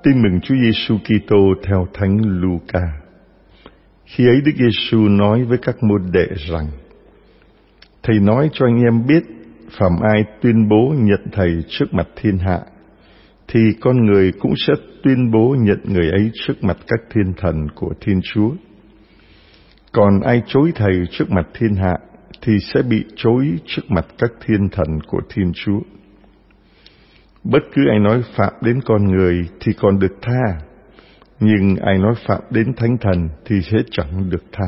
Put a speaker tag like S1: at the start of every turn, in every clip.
S1: Tin mừng Chúa Giêsu Kitô theo Thánh Luca. Khi ấy Đức Giêsu nói với các môn đệ rằng: Thầy nói cho anh em biết, phàm ai tuyên bố nhận Thầy trước mặt thiên hạ, thì con người cũng sẽ tuyên bố nhận người ấy trước mặt các thiên thần của Thiên Chúa. Còn ai chối Thầy trước mặt thiên hạ, thì sẽ bị chối trước mặt các thiên thần của Thiên Chúa. Bất cứ ai nói phạm đến con người thì còn được tha, nhưng ai nói phạm đến thánh thần thì sẽ chẳng được tha.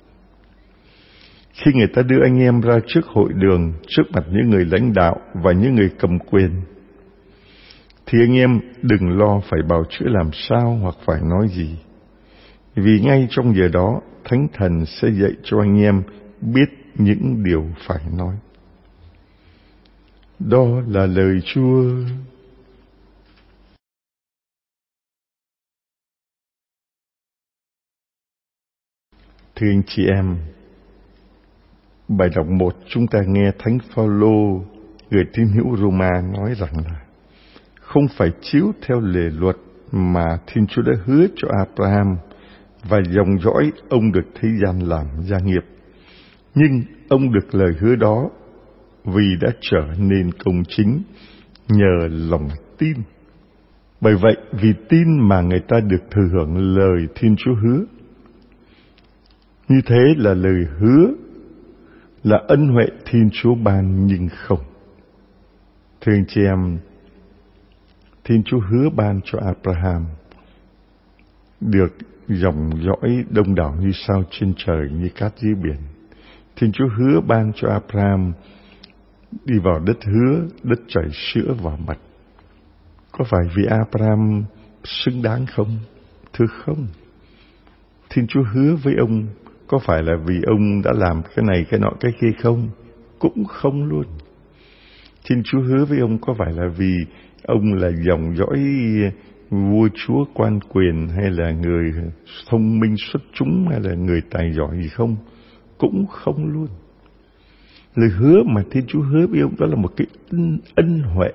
S1: Khi người ta đưa anh em ra trước hội đường, trước mặt những người lãnh đạo và những người cầm quyền, thì anh em đừng lo phải bào chữa làm sao hoặc phải nói gì, vì ngay trong giờ đó thánh thần sẽ dạy cho anh em biết những điều phải nói. Đó là lời Chúa. Thưa anh chị em, bài đọc 1 chúng ta nghe Thánh Phaolô gửi tín hữu Roma nói rằng là không phải chiếu theo lề luật mà Thiên Chúa đã hứa cho Abraham và dòng dõi ông được thế gian làm gia nghiệp, nhưng ông được lời hứa đó vì đã trở nên công chính nhờ lòng tin. Bởi vậy, vì tin mà người ta được thừa hưởng lời Thiên Chúa hứa. Như thế là lời hứa, là ân huệ Thiên Chúa ban nhưng không. Thưa anh chị em, Thiên Chúa hứa ban cho Abraham được dòng dõi đông đảo như sao trên trời, như cát dưới biển. Thiên Chúa hứa ban cho Abraham đi vào đất hứa, đất chảy sữa và mật. Có phải vì Abraham xứng đáng không? Thưa không. Thiên Chúa hứa với ông có phải là vì ông đã làm cái này, cái nọ, cái kia không? Cũng không luôn. Thiên Chúa hứa với ông có phải là vì ông là dòng dõi vua chúa quan quyền, hay là người thông minh xuất chúng, hay là người tài giỏi gì không? Cũng không luôn. Lời hứa mà Thiên Chúa hứa với ông đó là một cái ân huệ.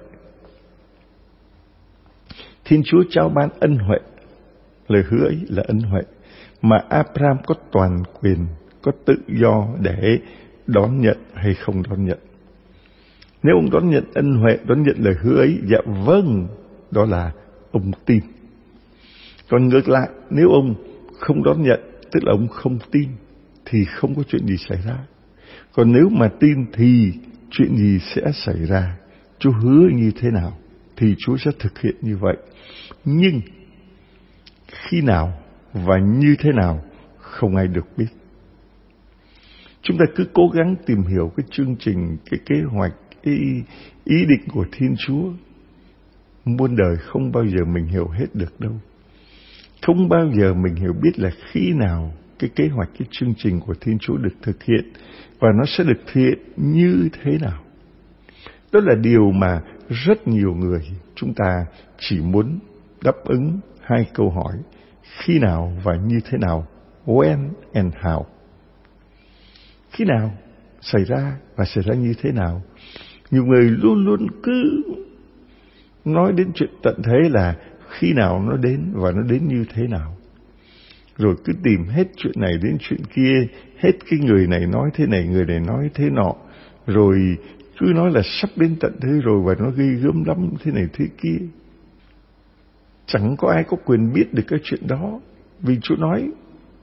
S1: Thiên Chúa trao ban ân huệ. Lời hứa ấy là ân huệ mà Abraham có toàn quyền, có tự do để đón nhận hay không đón nhận. Nếu ông đón nhận ân huệ, đón nhận lời hứa ấy, dạ vâng, đó là ông tin. Còn ngược lại, nếu ông không đón nhận, tức là ông không tin, thì không có chuyện gì xảy ra. Còn nếu mà tin thì chuyện gì sẽ xảy ra? Chúa hứa như thế nào thì Chúa sẽ thực hiện như vậy. Nhưng khi nào và như thế nào không ai được biết. Chúng ta cứ cố gắng tìm hiểu cái chương trình, cái kế hoạch, cái ý định của Thiên Chúa. Muôn đời không bao giờ mình hiểu hết được đâu. Không bao giờ mình hiểu biết là khi nào cái kế hoạch, cái chương trình của Thiên Chúa được thực hiện, và nó sẽ được thực hiện như thế nào. Đó là điều mà rất nhiều người chúng ta chỉ muốn đáp ứng hai câu hỏi: khi nào và như thế nào, when and how. Khi nào xảy ra và xảy ra như thế nào. Nhiều người luôn luôn cứ nói đến chuyện tận thế là khi nào nó đến và nó đến như thế nào. Rồi cứ tìm hết chuyện này đến chuyện kia, hết cái người này nói thế này, người này nói thế nọ, rồi cứ nói là sắp đến tận thế rồi và nó ghê gớm lắm thế này thế kia. Chẳng có ai có quyền biết được cái chuyện đó, vì Chúa nói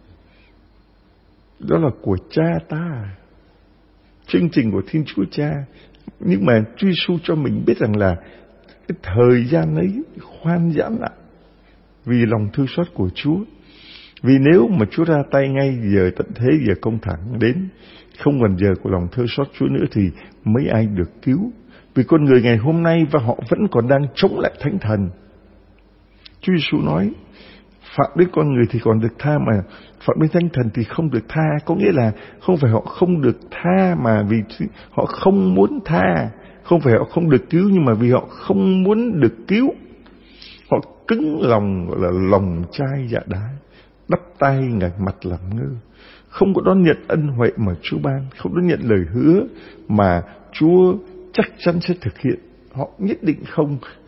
S1: đó là của Cha ta, chương trình của Thiên Chúa Cha. Nhưng mà Chúa Giêsu cho mình biết rằng là cái thời gian ấy khoan giãn lại vì lòng thương xót của Chúa. Vì nếu mà Chúa ra tay ngay giờ tận thế, giờ công thẳng đến, không còn giờ của lòng thương xót Chúa nữa, thì mấy ai được cứu. Vì con người ngày hôm nay và họ vẫn còn đang chống lại Thánh Thần. Chúa Giêsu nói phạm đến con người thì còn được tha, mà phạm đến Thánh Thần thì không được tha. Có nghĩa là không phải họ không được tha mà vì họ không muốn tha. Không phải họ không được cứu, nhưng mà vì họ không muốn được cứu. Họ cứng lòng, gọi là lòng chai dạ đá, đắp tay ngạch mặt làm ngơ, không có đón nhận ân huệ mà Chúa ban, không đón nhận lời hứa mà Chúa chắc chắn sẽ thực hiện. Họ nhất định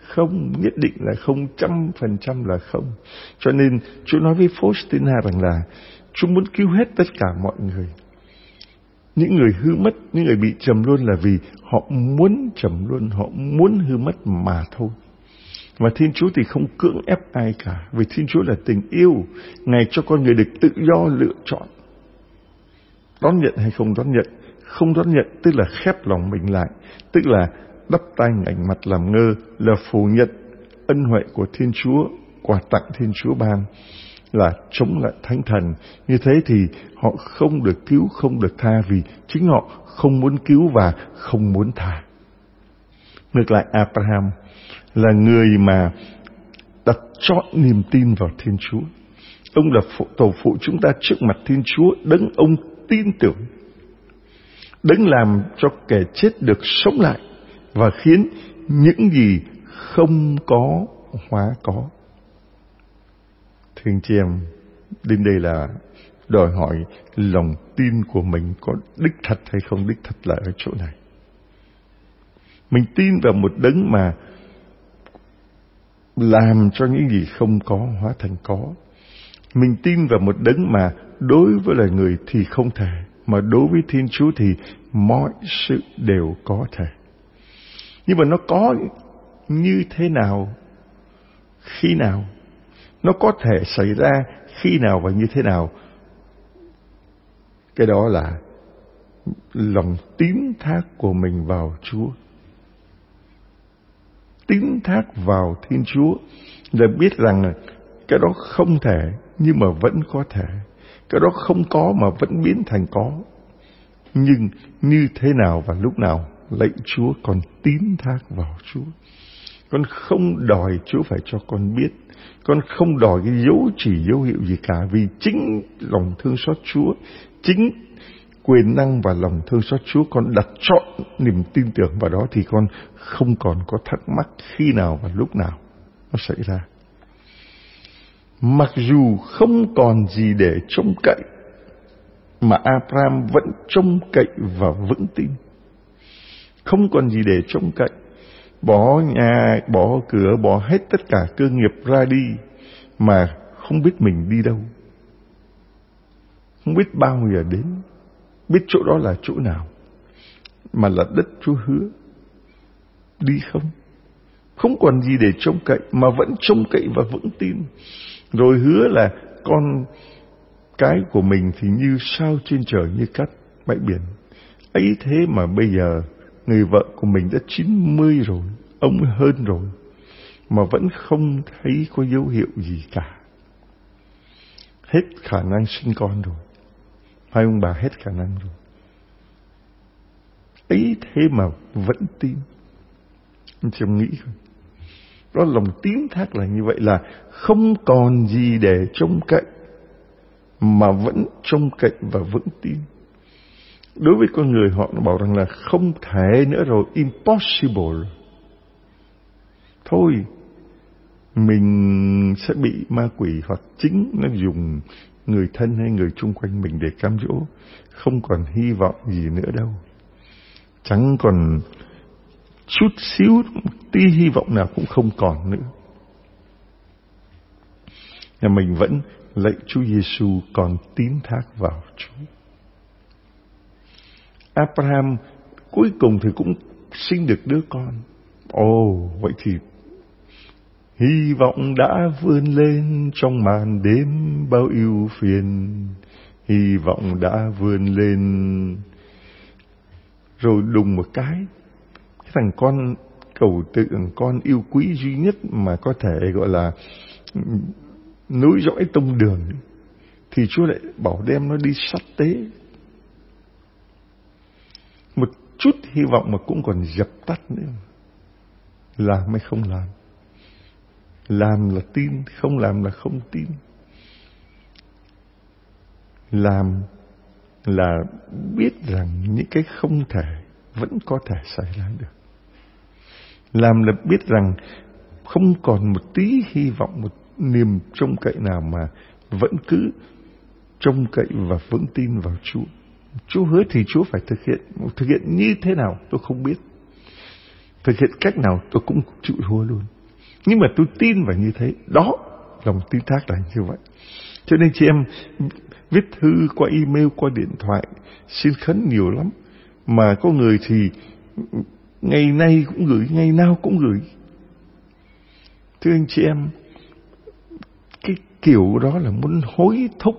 S1: không, nhất định là không, 100% là không. Cho nên Chúa nói với Faustina rằng là Chúa muốn cứu hết tất cả mọi người. Những người hư mất, những người bị trầm luân là vì họ muốn trầm luân, họ muốn hư mất mà thôi. Và Thiên Chúa thì không cưỡng ép ai cả, vì Thiên Chúa là tình yêu. Ngài cho con người được tự do lựa chọn, đón nhận hay không đón nhận. Không đón nhận tức là khép lòng mình lại, tức là đắp tai ngảnh mặt làm ngơ, là phủ nhận ân huệ của Thiên Chúa, quà tặng Thiên Chúa ban, là chống lại Thánh Thần. Như thế thì họ không được cứu, không được tha, vì chính họ không muốn cứu và không muốn tha. Ngược lại, Abraham là người mà đặt trọn niềm tin vào Thiên Chúa. Ông là tổ phụ chúng ta trước mặt Thiên Chúa, đấng ông tin tưởng, đấng làm cho kẻ chết được sống lại và khiến những gì không có hóa có. Thưa anh chị em, đến đây là đòi hỏi lòng tin của mình có đích thật hay không đích thật là ở chỗ này. Mình tin vào một đấng mà làm cho những gì không có hóa thành có. Mình tin vào một đấng mà đối với loài người thì không thể, mà đối với Thiên Chúa thì mọi sự đều có thể. Nhưng mà nó có như thế nào, khi nào, nó có thể xảy ra khi nào và như thế nào, cái đó là lòng tín thác của mình vào Chúa. Tín thác vào Thiên Chúa là biết rằng cái đó không thể nhưng mà vẫn có thể, cái đó không có mà vẫn biến thành có. Nhưng như thế nào và lúc nào, lạy Chúa, con tín thác vào Chúa. Con không đòi Chúa phải cho con biết, con không đòi cái dấu chỉ dấu hiệu gì cả, vì chính lòng thương xót Chúa, chính quyền năng và lòng thương xót Chúa, con đặt trọn niềm tin tưởng vào đó, thì con không còn có thắc mắc khi nào và lúc nào nó xảy ra. Mặc dù không còn gì để trông cậy, mà Abraham vẫn trông cậy và vững tin. Không còn gì để trông cậy, bỏ nhà, bỏ cửa, bỏ hết tất cả cơ nghiệp ra đi, mà không biết mình đi đâu, không biết bao giờ đến, biết chỗ đó là chỗ nào, mà là đất Chúa hứa. Đi không còn gì để trông cậy, mà vẫn trông cậy và vững tin. Rồi hứa là con cái của mình thì như sao trên trời, như cát bãi biển. Ấy thế mà bây giờ người vợ của mình đã 90 rồi, ông hơn rồi, mà vẫn không thấy có dấu hiệu gì cả. Hết khả năng sinh con rồi, hai ông bà hết khả năng rồi. Ấy thế mà vẫn tin. Anh chị em nghĩ không? Đó, lòng tín thác là như vậy, là không còn gì để trông cậy, mà vẫn trông cậy và vững tin. Đối với con người, họ bảo rằng là không thể nữa rồi, impossible. Thôi, mình sẽ bị ma quỷ hoặc chính nó dùng người thân hay người chung quanh mình để cám dỗ. Không còn hy vọng gì nữa đâu. Chẳng còn chút xíu, tí hy vọng nào cũng không còn nữa. Nhà mình vẫn lạy Chúa Giêsu, còn tín thác vào Chúa. Abraham cuối cùng thì cũng sinh được đứa con. Vậy thì hy vọng đã vươn lên trong màn đêm bao ưu phiền. Hy vọng đã vươn lên. Rồi đùng một cái thằng con cầu tượng, con yêu quý duy nhất mà có thể gọi là nối dõi tông đường, thì Chúa lại bảo đem nó đi sắt tế. Một chút hy vọng mà cũng còn dập tắt nữa. Làm hay không làm? Làm là tin, không làm là không tin. Làm là biết rằng những cái không thể vẫn có thể xảy ra được. Làm là biết rằng không còn một tí hy vọng, một niềm trông cậy nào, mà vẫn cứ trông cậy và vững tin vào Chúa. Chúa hứa thì Chúa phải thực hiện. Thực hiện như thế nào tôi không biết, thực hiện cách nào tôi cũng chịu thua luôn. Nhưng mà tôi tin vào như thế. Đó, lòng tin thác là như vậy. Cho nên chị em viết thư qua email, qua điện thoại, xin khấn nhiều lắm. Mà có người thì ngày nay cũng gửi, ngày nào cũng gửi. Thưa anh chị em, cái kiểu đó là muốn hối thúc,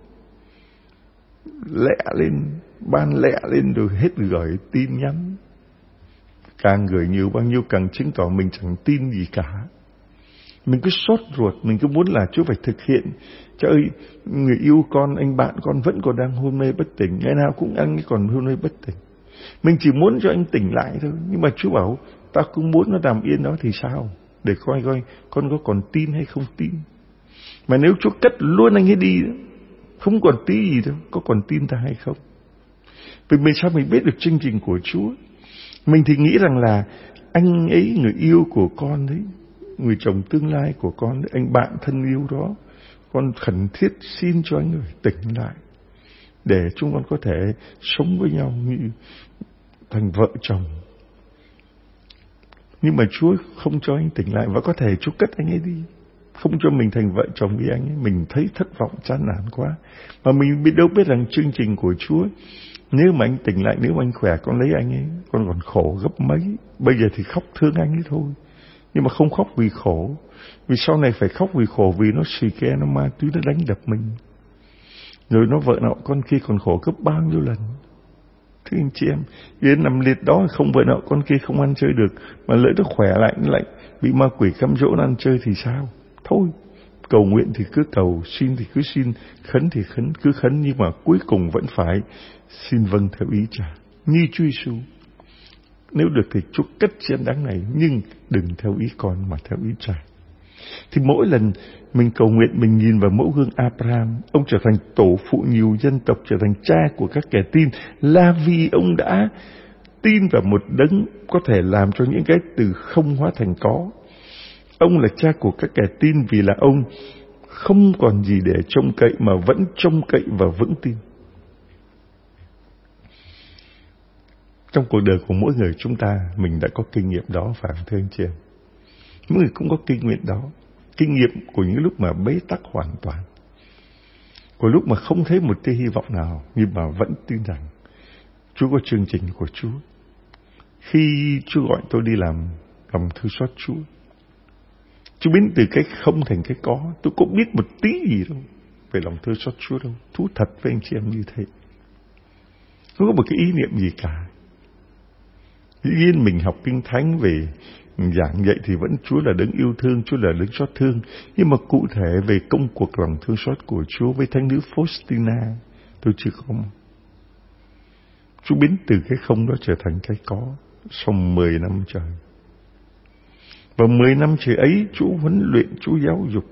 S1: lẹ lên, ban lẹ lên rồi hết gửi tin nhắn. Càng gửi nhiều bao nhiêu càng chứng tỏ mình chẳng tin gì cả. Mình cứ sốt ruột, mình cứ muốn là Chúa phải thực hiện. Trời ơi, người yêu con, anh bạn con vẫn còn đang hôn mê bất tỉnh, ngày nào cũng anh ấy còn hôn mê bất tỉnh. Mình chỉ muốn cho anh tỉnh lại thôi. Nhưng mà Chúa bảo, ta cũng muốn nó nằm yên đó thì sao? Để coi con có còn tin hay không tin. Mà nếu Chúa cất luôn anh ấy đi, không còn tí gì đâu, có còn tin ta hay không? Vì mình sao mình biết được chương trình của Chúa? Mình thì nghĩ rằng là anh ấy, người yêu của con đấy, người chồng tương lai của con đấy, anh bạn thân yêu đó, con khẩn thiết xin cho anh ấy tỉnh lại, để chúng con có thể sống với nhau như thành vợ chồng. Nhưng mà Chúa không cho anh tỉnh lại, và có thể Chúa cất anh ấy đi, không cho mình thành vợ chồng với anh ấy. Mình thấy thất vọng chán nản quá. Mà mình đâu biết rằng chương trình của Chúa, nếu mà anh tỉnh lại, nếu mà anh khỏe, con lấy anh ấy, con còn khổ gấp mấy. Bây giờ thì khóc thương anh ấy thôi, nhưng mà không khóc vì khổ. Vì sau này phải khóc vì khổ, vì nó xì ke, nó ma túy, nó đánh đập mình. Rồi nó vợ nọ con kia còn khổ gấp bao nhiêu lần. Thưa anh chị em, đến nằm liệt đó, không vợ nọ con kia không ăn chơi được, mà lỡ nó khỏe lại, nó lại bị ma quỷ cám dỗ nó ăn chơi thì sao? Thôi, cầu nguyện thì cứ cầu, xin thì cứ xin, khấn thì cứ khấn, nhưng mà cuối cùng vẫn phải xin vâng theo ý Cha, như Chúa Giêsu. Nếu được thì Chúa cất chiến đáng này, nhưng đừng theo ý con mà theo ý Cha. Thì mỗi lần mình cầu nguyện, mình nhìn vào mẫu gương Abraham, ông trở thành tổ phụ nhiều dân tộc, trở thành cha của các kẻ tin, là vì ông đã tin vào một đấng có thể làm cho những cái từ không hóa thành có. Ông là cha của các kẻ tin vì là ông không còn gì để trông cậy mà vẫn trông cậy và vững tin. Trong cuộc đời của mỗi người chúng ta, mình đã có kinh nghiệm đó, phải không thưa anh chị em? Mỗi người cũng có kinh nghiệm đó. Kinh nghiệm của những lúc mà bế tắc hoàn toàn, của lúc mà không thấy một tia hy vọng nào, nhưng mà vẫn tin rằng Chúa có chương trình của Chúa. Khi Chúa gọi tôi đi làm lòng thương xót Chúa biến từ cái không thành cái có. Tôi có biết một tí gì đâu về lòng thương xót Chúa đâu. Thú thật với anh chị em như thế. Không có một cái ý niệm gì cả. Dĩ nhiên mình học Kinh Thánh về giảng dạy thì vẫn Chúa là đấng yêu thương, Chúa là đấng xót thương. Nhưng mà cụ thể về công cuộc lòng thương xót của Chúa với thánh nữ Faustina, tôi chưa có. Chúa biến từ cái không đó trở thành cái có sau 10 năm trời. Và 10 năm trời ấy, Chúa huấn luyện, Chúa giáo dục.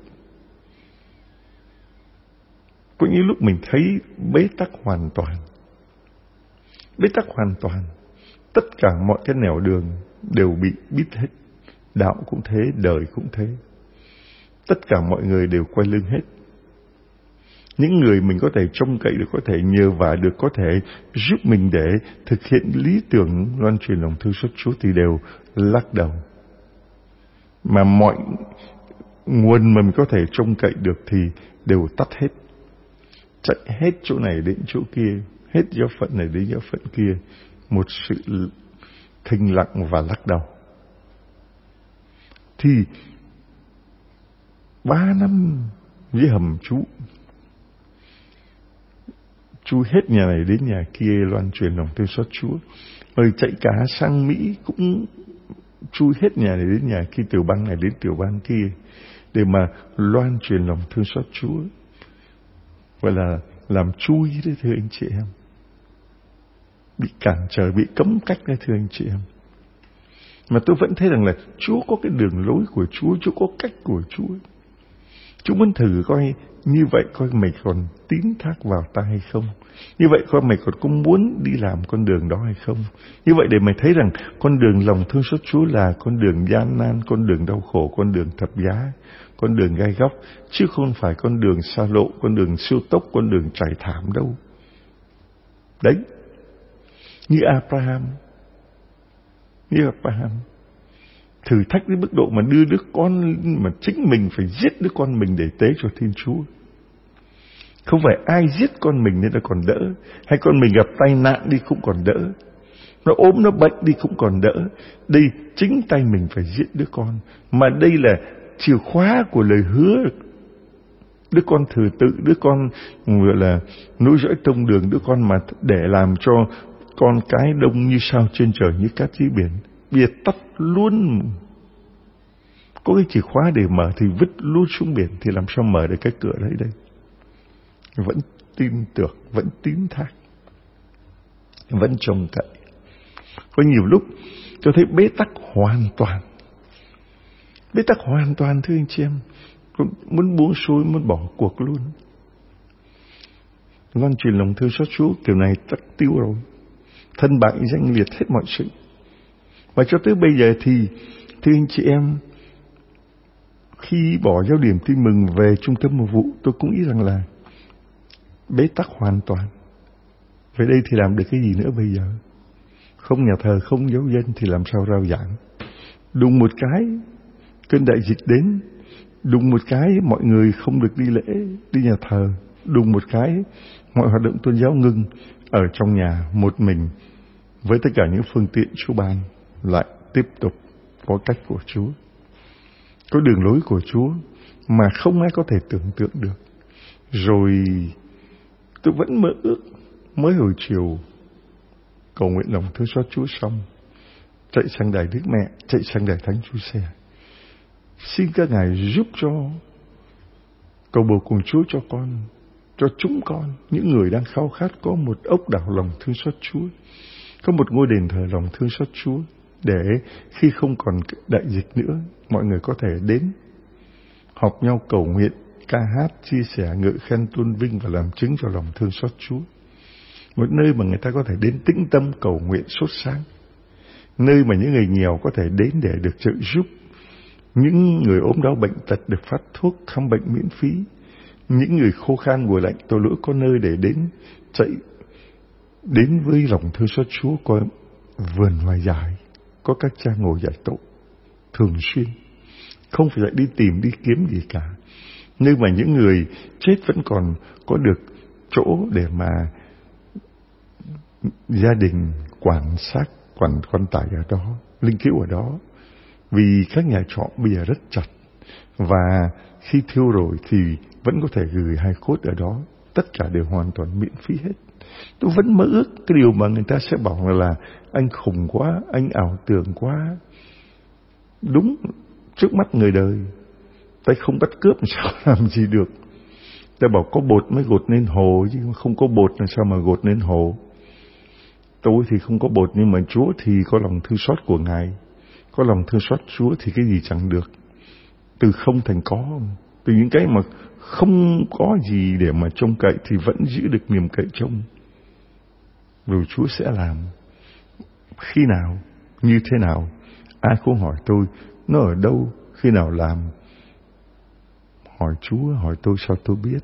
S1: Có những lúc mình thấy bế tắc hoàn toàn. Bế tắc hoàn toàn. Tất cả mọi cái nẻo đường đều bị bít hết. Đạo cũng thế, đời cũng thế. Tất cả mọi người đều quay lưng hết. Những người mình có thể trông cậy được, có thể nhờ vả được, có thể giúp mình để thực hiện lý tưởng loan truyền lòng thương xót Chúa thì đều lắc đầu. Mà mọi nguồn mà mình có thể trông cậy được thì đều tắt hết. Chạy hết chỗ này đến chỗ kia, hết giáo phận này đến giáo phận kia. Một sự thinh lặng và lắc đầu. Thì 3 năm với hầm chú hết nhà này đến nhà kia loan truyền lòng thương xót Chúa. Rồi chạy cả sang Mỹ cũng chui hết nhà này đến nhà kia, tiểu bang này đến tiểu bang kia, để mà loan truyền lòng thương xót Chúa. Gọi là làm chui đấy thưa anh chị em. Bị cản trở, bị cấm cách đấy thưa anh chị em. Mà tôi vẫn thấy rằng là Chúa có cái đường lối của Chúa, Chúa có cách của Chúa. Chúa muốn thử coi như vậy coi mày còn tín thác vào ta hay không. Như vậy coi mày còn có muốn đi làm con đường đó hay không. Như vậy để mày thấy rằng con đường lòng thương xót Chúa là con đường gian nan, con đường đau khổ, con đường thập giá, con đường gai góc, chứ không phải con đường xa lộ, con đường siêu tốc, con đường trải thảm đâu. Đấy, như Abraham. Thử thách đến mức độ mà đưa đứa con, mà chính mình phải giết đứa con mình để tế cho Thiên Chúa. Không phải ai giết con mình nên là còn đỡ, hay con mình gặp tai nạn đi cũng còn đỡ, nó ốm nó bệnh đi cũng còn đỡ. Đây chính tay mình phải giết đứa con, mà đây là chìa khóa của lời hứa. Đứa con thừa tự, đứa con gọi là nối dõi tông đường, đứa con mà để làm cho con cái đông như sao trên trời, như cát dưới biển. Bây giờ tắt luôn. Có cái chìa khóa để mở thì vứt luôn xuống biển, thì làm sao mở được cái cửa đấy đây? Vẫn tin tưởng, vẫn tín thác, vẫn trông cậy. Có nhiều lúc tôi thấy bế tắc hoàn toàn. Bế tắc hoàn toàn thưa anh chị em. Muốn buông xuôi, muốn bỏ cuộc luôn. Loan truyền lòng thương xót Chúa kiểu này tắc tiêu rồi. Thân bại danh liệt hết mọi sự. Và cho tới bây giờ thì thưa anh chị em, khi bỏ giao điểm tin mừng về trung tâm mùa vụ, tôi cũng nghĩ rằng là bế tắc hoàn toàn. Về đây thì làm được cái gì nữa bây giờ? Không nhà thờ, không giáo dân thì làm sao rao giảng? Đùng một cái cơn đại dịch đến, đùng một cái mọi người không được đi lễ, đi nhà thờ, đùng một cái mọi hoạt động tôn giáo ngưng, ở trong nhà một mình với tất cả những phương tiện Chúa ban, lại tiếp tục có cách của Chúa, có đường lối của Chúa mà không ai có thể tưởng tượng được. Rồi tôi vẫn mơ ước, mới hồi chiều cầu nguyện lòng thương xót Chúa xong, chạy sang đài Đức Mẹ, chạy sang đài Thánh Chúa Xe, xin các ngài giúp cho, cầu bầu cùng Chúa cho con, cho chúng con, những người đang khao khát có một ốc đảo lòng thương xót Chúa, có một ngôi đền thờ lòng thương xót Chúa, để khi không còn đại dịch nữa, mọi người có thể đến họp nhau cầu nguyện, ca hát, chia sẻ, ngợi khen, tôn vinh và làm chứng cho lòng thương xót Chúa. Một nơi mà người ta có thể đến tĩnh tâm cầu nguyện sốt sáng, nơi mà những người nghèo có thể đến để được trợ giúp, những người ốm đau bệnh tật được phát thuốc khám bệnh miễn phí, những người khô khan mùa lạnh tội lỗi có nơi để đến chạy đến với lòng thương xót Chúa. Có vườn hoài dài, có các cha ngồi giải tội thường xuyên, không phải lại đi tìm đi kiếm gì cả, nơi mà những người chết vẫn còn có được chỗ để mà gia đình quản xác, quản quan tài ở đó, linh cữu ở đó. Vì các nhà trọ bây giờ rất chặt, và khi thiêu rồi thì vẫn có thể gửi hài cốt ở đó, tất cả đều hoàn toàn miễn phí hết. Tôi vẫn mơ ước cái điều mà người ta sẽ bảo là anh khùng quá, anh ảo tưởng quá. Đúng, trước mắt người đời, tay không bắt cướp sao làm gì được. Ta bảo có bột mới gột nên hồ, chứ không có bột làm sao mà gột nên hồ. Tôi thì không có bột, nhưng mà Chúa thì có lòng thương xót của Ngài. Có lòng thương xót Chúa thì cái gì chẳng được. Từ không thành có, từ những cái mà không có gì để mà trông cậy thì vẫn giữ được niềm cậy trông. Rồi Chúa sẽ làm. Khi nào, như thế nào, ai cũng hỏi tôi, nó ở đâu, khi nào làm. Hỏi Chúa, hỏi tôi sao tôi biết.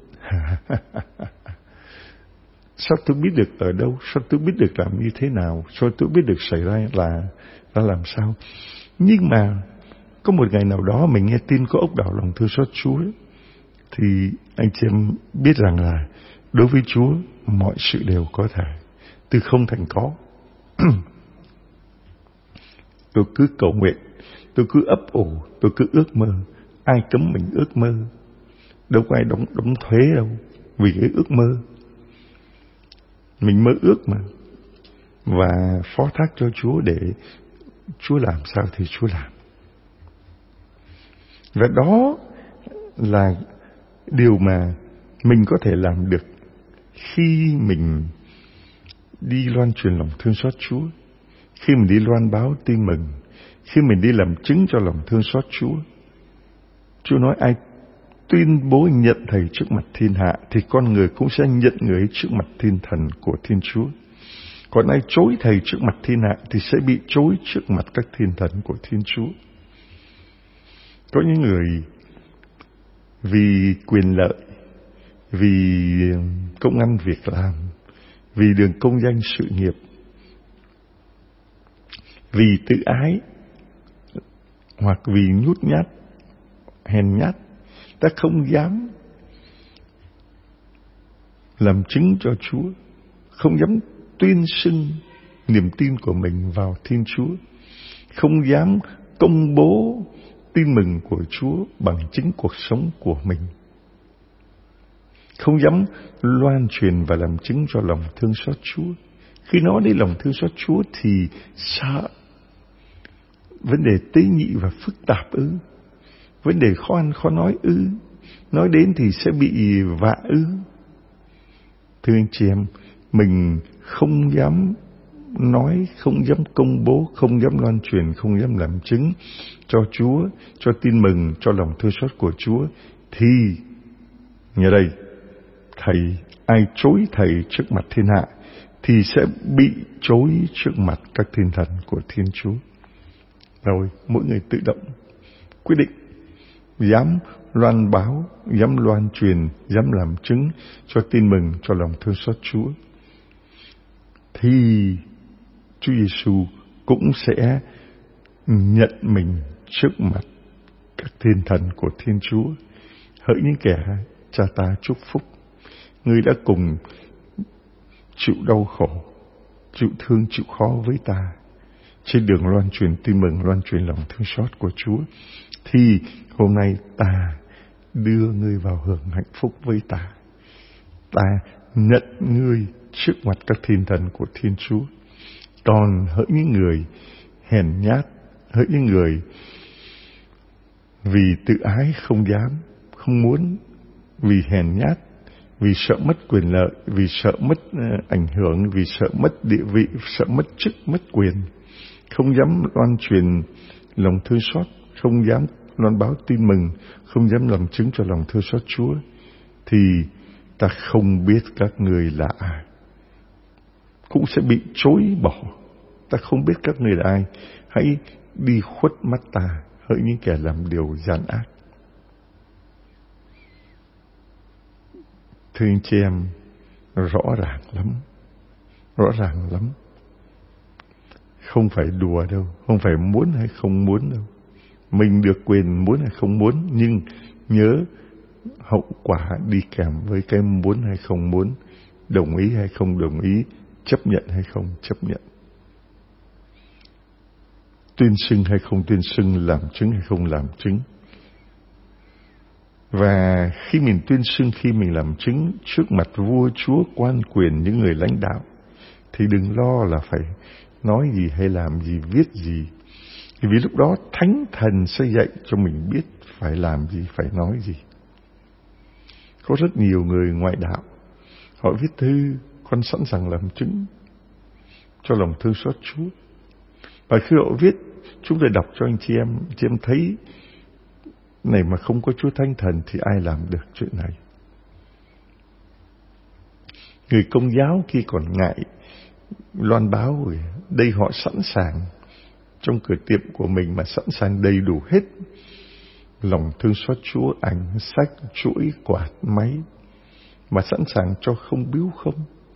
S1: Sao tôi biết được ở đâu, sao tôi biết được làm như thế nào, sao tôi biết được xảy ra là làm sao. Nhưng mà có một ngày nào đó mình nghe tin có ốc đảo lòng thương xót Chúa, thì anh chị em biết rằng là đối với Chúa mọi sự đều có thể, từ không thành có. Tôi cứ cầu nguyện, tôi cứ ấp ủ, tôi cứ ước mơ. Ai cấm mình ước mơ? Đâu có ai đóng thuế đâu vì cái ước mơ. Mình mơ ước mà, và phó thác cho Chúa để Chúa làm sao thì Chúa làm. Và đó là điều mà mình có thể làm được khi mình đi loan truyền lòng thương xót Chúa, khi mình đi loan báo tin mừng, khi mình đi làm chứng cho lòng thương xót Chúa. Chúa nói ai tuyên bố nhận Thầy trước mặt thiên hạ thì con người cũng sẽ nhận người ấy trước mặt thiên thần của Thiên Chúa. Còn ai chối Thầy trước mặt thiên hạ thì sẽ bị chối trước mặt các thiên thần của Thiên Chúa. Có những người vì quyền lợi, vì công ăn việc làm, vì đường công danh sự nghiệp, vì tự ái, hoặc vì nhút nhát, hèn nhát, ta không dám làm chứng cho Chúa, không dám tuyên xưng niềm tin của mình vào Thiên Chúa, không dám công bố tin mừng của Chúa bằng chính cuộc sống của mình, không dám loan truyền và làm chứng cho lòng thương xót Chúa. Khi nói đến lòng thương xót Chúa thì sợ vấn đề tế nhị và phức tạp ư? Vấn đề khó ăn khó nói ư? Nói đến thì sẽ bị vạ ư? Thưa anh chị em, mình không dám nói, không dám công bố, không dám loan truyền, không dám làm chứng cho Chúa, cho tin mừng, cho lòng thương xót của Chúa, thì như đây, ai chối thầy trước mặt thiên hạ thì sẽ bị chối trước mặt các thiên thần của Thiên Chúa. Rồi mỗi người tự động quyết định dám loan báo, dám loan truyền, dám làm chứng cho tin mừng, cho lòng thương xót Chúa, thì Chúa Giêsu cũng sẽ nhận mình trước mặt các thiên thần của Thiên Chúa. Hỡi những kẻ Cha ta chúc phúc, ngươi đã cùng chịu đau khổ, chịu thương, chịu khó với ta trên đường loan truyền tin mừng, loan truyền lòng thương xót của Chúa, thì hôm nay ta đưa ngươi vào hưởng hạnh phúc với ta. Ta nhận ngươi trước mặt các thiên thần của Thiên Chúa. Còn hỡi những người hèn nhát, hỡi những người vì tự ái không dám, không muốn, vì hèn nhát, vì sợ mất quyền lợi, vì sợ mất ảnh hưởng, vì sợ mất địa vị, sợ mất chức, mất quyền, không dám loan truyền lòng thương xót, không dám loan báo tin mừng, không dám làm chứng cho lòng thương xót Chúa, thì ta không biết các người là ai, cũng sẽ bị chối bỏ. Ta không biết các người là ai, hãy đi khuất mắt ta, hỡi những kẻ làm điều gian ác. Thưa anh chị em, rõ ràng lắm. Không phải đùa đâu, không phải muốn hay không muốn đâu. Mình được quyền muốn hay không muốn, nhưng nhớ hậu quả đi kèm với cái muốn hay không muốn, đồng ý hay không đồng ý, chấp nhận hay không chấp nhận, tuyên xưng hay không tuyên xưng, làm chứng hay không làm chứng. Và khi mình tuyên xưng, khi mình làm chứng trước mặt vua chúa, quan quyền, những người lãnh đạo, thì đừng lo là phải nói gì hay làm gì, viết gì. Vì lúc đó Thánh Thần sẽ dạy cho mình biết phải làm gì, phải nói gì. Có rất nhiều người ngoại đạo, họ viết thư, con sẵn sàng làm chứng cho lòng thương xót Chúa. Và khi họ viết, chúng tôi đọc cho anh chị em thấy này mà không có Chúa Thánh Thần thì ai làm được chuyện này. Người Công giáo khi còn ngại loan báo, rồi đây họ sẵn sàng trong cửa tiệm của mình mà sẵn sàng đầy đủ hết lòng thương xót Chúa, ảnh, sách, chuỗi, quạt, máy, mà sẵn sàng cho không biếu không.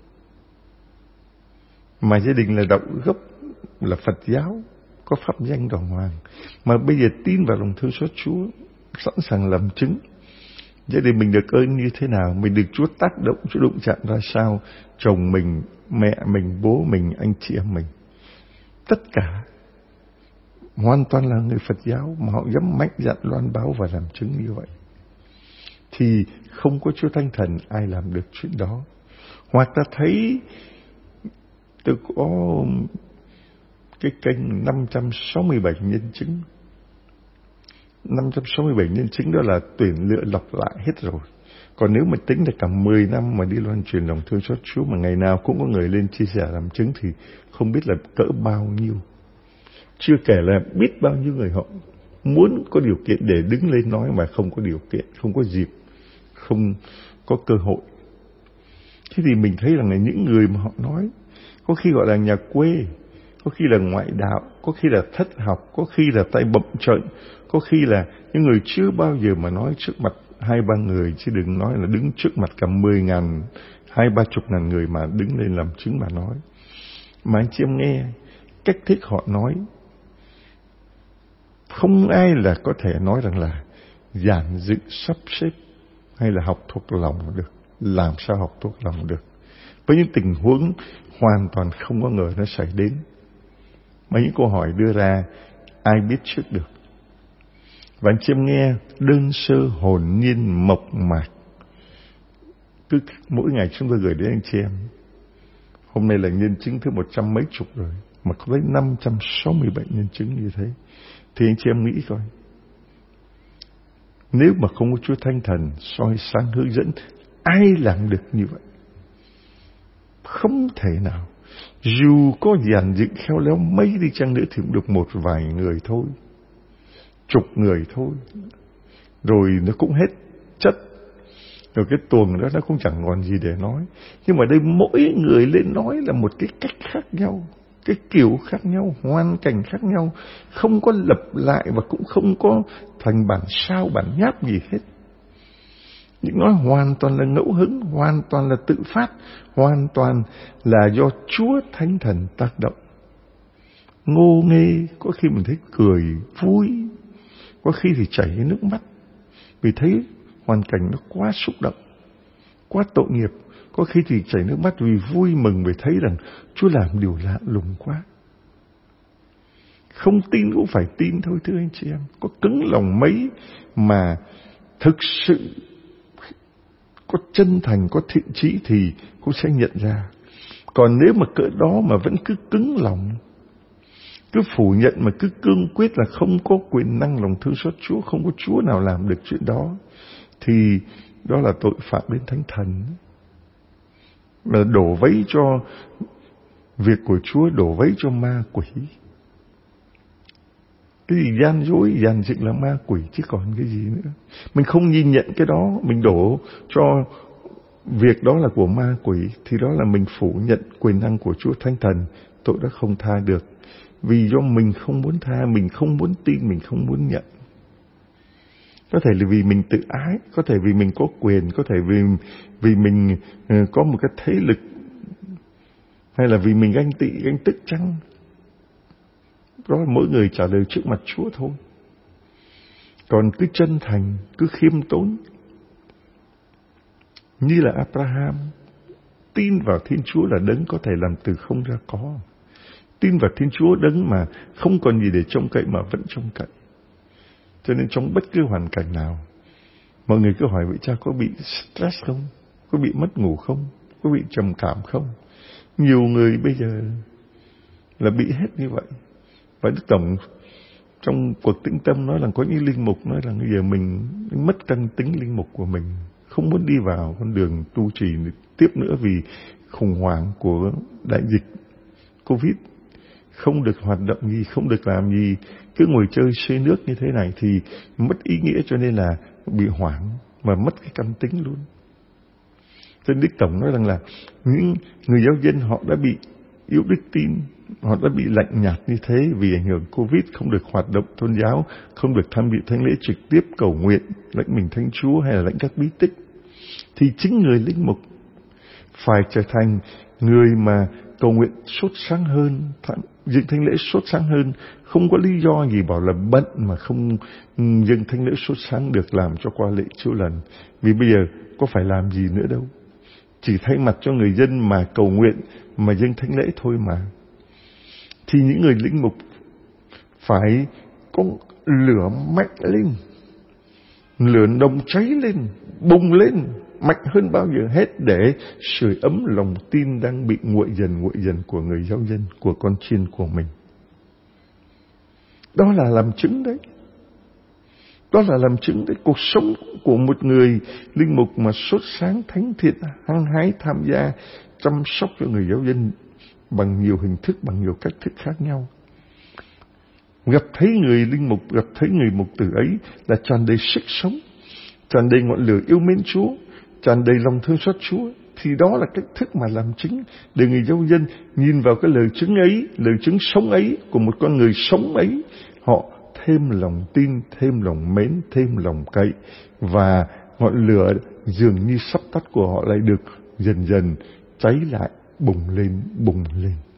S1: Mà gia đình là đạo gốc, là Phật giáo, có pháp danh đàng hoàng, mà bây giờ tin vào lòng thương xót Chúa, sẵn sàng làm chứng. Gia đình mình được ơn như thế nào, mình được Chúa tác động, Chúa đụng chạm ra sao, chồng mình, mẹ mình, bố mình, anh chị em mình, tất cả hoàn toàn là người Phật giáo mà họ dám mạnh dạn loan báo và làm chứng như vậy, thì không có Chúa Thánh Thần ai làm được chuyện đó. Hoặc ta thấy tôi có cái kênh 567 nhân chứng. 567 nhân chứng đó là tuyển lựa lọc lại hết rồi. Còn nếu mà tính là cả 10 năm mà đi loan truyền lòng thương xót Chúa, mà ngày nào cũng có người lên chia sẻ làm chứng, thì không biết là cỡ bao nhiêu. Chưa kể là biết bao nhiêu người họ muốn có điều kiện để đứng lên nói mà không có điều kiện, không có dịp, không có cơ hội. Thế thì mình thấy rằng là những người mà họ nói, có khi gọi là nhà quê, có khi là ngoại đạo, có khi là thất học, có khi là tay bậm trợn, có khi là những người chưa bao giờ mà nói trước mặt 2-3 người, chứ đừng nói là đứng trước mặt cả 10.000, 20-30 người mà đứng lên làm chứng mà nói. Mà anh chị em nghe cách thức họ nói Không ai là có thể nói rằng là giản dựng sắp xếp hay là học thuộc lòng được. Làm sao học thuộc lòng được? Với những tình huống hoàn toàn không có ngờ nó xảy đến. Mấy những câu hỏi đưa ra ai biết trước được. Và anh chị em nghe đơn sơ hồn nhiên mộc mạc. Cứ mỗi ngày chúng tôi gửi đến anh chị em. Hôm nay là nhân chứng thứ 100 mấy chục rồi, mà có tới 567 nhân chứng như thế. Thì anh chị em nghĩ coi, nếu mà không có Chúa Thánh Thần soi sáng hướng dẫn, ai làm được như vậy? Không thể nào. Dù có dàn dựng khéo léo mấy đi chăng nữa thì cũng được một vài người thôi, chục người thôi, rồi nó cũng hết chất, rồi cái tuồng đó nó cũng chẳng còn gì để nói. Nhưng mà đây mỗi người lên nói là một cái cách khác nhau, cái kiểu khác nhau, hoàn cảnh khác nhau, không có lặp lại và cũng không có thành bản sao bản nháp gì hết. Những nói hoàn toàn là ngẫu hứng, hoàn toàn là tự phát, hoàn toàn là do Chúa Thánh Thần tác động. Ngô nghê, có khi mình thấy cười vui, có khi thì chảy nước mắt, vì thấy hoàn cảnh nó quá xúc động, quá tội nghiệp. Có khi thì chảy nước mắt vì vui mừng, vì thấy rằng Chúa làm điều lạ lùng quá. Không tin cũng phải tin thôi thưa anh chị em. Có cứng lòng mấy mà thực sự có chân thành, có thiện chí thì cũng sẽ nhận ra. Còn nếu mà cỡ đó mà vẫn cứ cứng lòng, cứ phủ nhận mà cứ cương quyết là không có quyền năng lòng thương xót Chúa, không có Chúa nào làm được chuyện đó, thì đó là tội phạm đến Thánh Thần. Mà đổ vấy cho việc của Chúa, đổ vấy cho ma quỷ. Cái gì gian dối, dàn dựng là ma quỷ chứ còn cái gì nữa. Mình không nhìn nhận cái đó, mình đổ cho việc đó là của ma quỷ, thì đó là mình phủ nhận quyền năng của Chúa Thánh Thần. Tội đó không tha được. Vì do mình không muốn tha, mình không muốn tin, mình không muốn nhận. Có thể là vì mình tự ái, có thể vì mình có quyền, có thể vì mình có một cái thế lực, hay là vì mình ganh tị, ganh tức chăng. Đó là mỗi người trả lời trước mặt Chúa thôi. Còn cứ chân thành, cứ khiêm tốn, như là Abraham, tin vào Thiên Chúa là đấng có thể làm từ không ra có. Tin vào Thiên Chúa đấng mà không còn gì để trông cậy mà vẫn trông cậy. Cho nên trong bất cứ hoàn cảnh nào, mọi người cứ hỏi vị cha có bị stress không? Có bị mất ngủ không? Có bị trầm cảm không? Nhiều người bây giờ là bị hết như vậy. Và Đức Tổng trong cuộc tĩnh tâm nói là có những linh mục nói là bây giờ mình mất căn tính linh mục của mình, không muốn đi vào con đường tu trì tiếp nữa vì khủng hoảng của đại dịch Covid, không được hoạt động gì, không được làm gì, cứ ngồi chơi xơi nước như thế này thì mất ý nghĩa, cho nên là bị hoảng mà mất cái căn tính luôn. Cho nên Đức Tổng nói rằng là những người giáo dân họ đã bị yếu đức tin, họ đã bị lạnh nhạt như thế vì ảnh hưởng Covid, không được hoạt động tôn giáo, không được tham dự thánh lễ trực tiếp cầu nguyện, lãnh mình Thánh Chúa hay là lãnh các bí tích. Thì chính người linh mục phải trở thành người mà cầu nguyện sốt sáng hơn, dâng thánh lễ sốt sáng hơn, không có lý do gì bảo là bận mà không dâng thánh lễ sốt sáng được làm cho qua lễ Chúa lần. Vì bây giờ có phải làm gì nữa đâu, chỉ thay mặt cho người dân mà cầu nguyện, mà dâng thánh lễ thôi mà. Thì những người linh mục phải có lửa mạnh lên, lửa nồng cháy lên, bùng lên, mạnh hơn bao giờ hết để sưởi ấm lòng tin đang bị nguội dần của người giáo dân, của con chiên của mình. Đó là làm chứng đấy. Đó là làm chứng đấy. Cuộc sống của một người linh mục mà sốt sáng, thánh thiện, hăng hái tham gia chăm sóc cho người giáo dân bằng nhiều hình thức, bằng nhiều cách thức khác nhau. Gặp thấy người linh mục, gặp thấy người mục tử ấy là tràn đầy sức sống, tràn đầy ngọn lửa yêu mến Chúa, tràn đầy lòng thương xót Chúa. Thì đó là cách thức mà làm chứng để người giáo dân nhìn vào cái lời chứng ấy, lời chứng sống ấy của một con người sống ấy, họ thêm lòng tin, thêm lòng mến, thêm lòng cậy, và ngọn lửa dường như sắp tắt của họ lại được dần dần cháy lại, bùng lên, bùng lên.